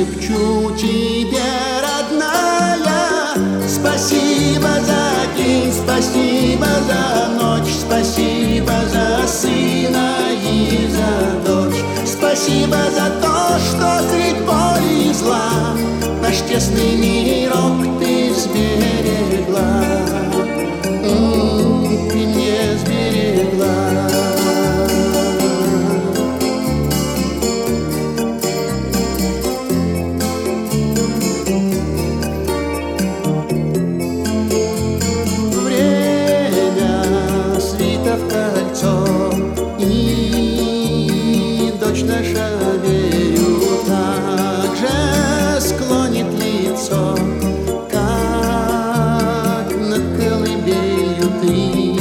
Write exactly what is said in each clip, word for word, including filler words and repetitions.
шепчу тебе, родная, спасибо за день, спасибо за ночь, спасибо за сына и за дочь. Спасибо за то, что средь боли и зла наш тесный мирок ты сберегла. М-м, ты мне сберегла. Наша, верю, так же склонит лицо, как над колыбелью ты.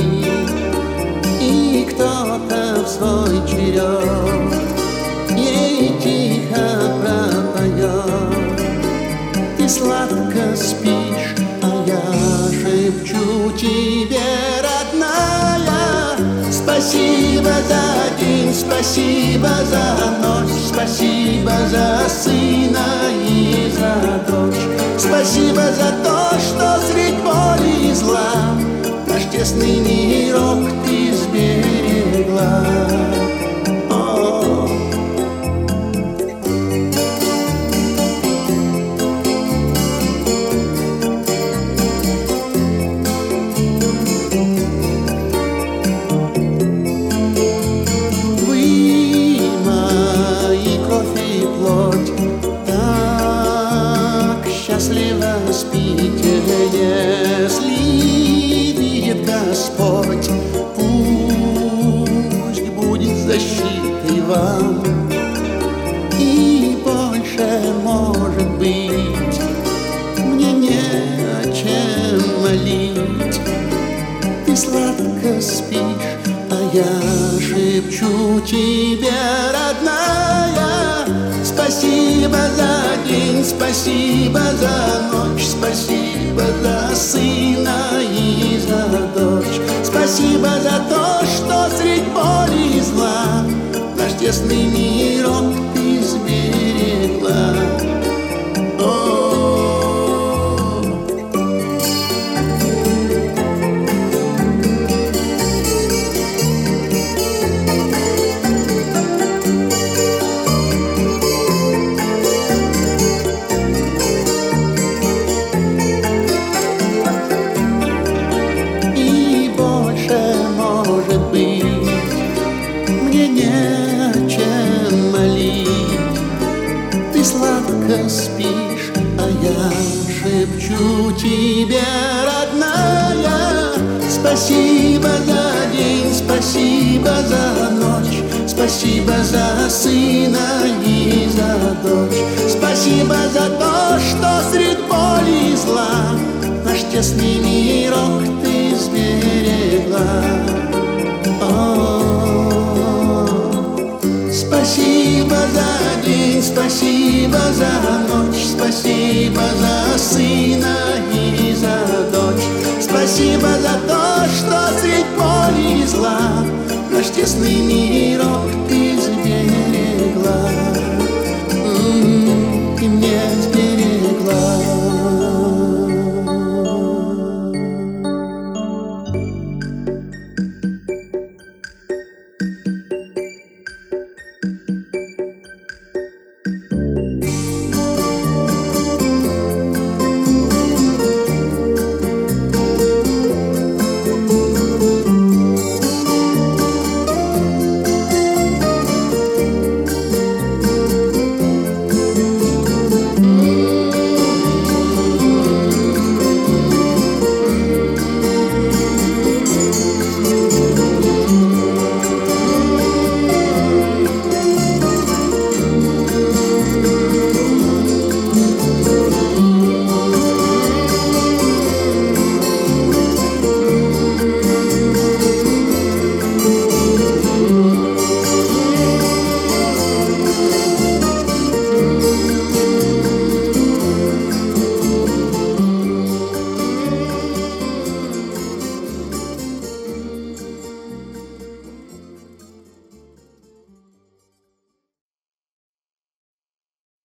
И кто-то в свой черед ей тихо пропоет. Ты сладко спишь, а я шепчу тебе, родная, спасибо за день, спасибо за ночь, спасибо за сына и за дочь. Спасибо за то, что средь боли и зла наш тесный мирок ты сберегла. О. Счастливо спите, если видит Господь, пусть будет защитой вам. И больше, может быть, мне не о чем молить. Ты сладко спишь, а я шепчу тебе, родная, спасибо за день, спасибо за ночь, спасибо за сына и за дочь. Спасибо за то, что средь боли и зла наш тесный мирок ты сберегла. Мне не о чем молить. Ты сладко спишь, а я шепчу тебе, родная, спасибо за день, спасибо за ночь, спасибо за сына и за дочь. Спасибо за то, что средь боли и зла наш тесный мирок ты сберегла. Спасибо за день, спасибо за ночь, спасибо за сына и за дочь. Спасибо за то, что средь боли и зла наш тесный мирок ты сберегла. М-м, ты мне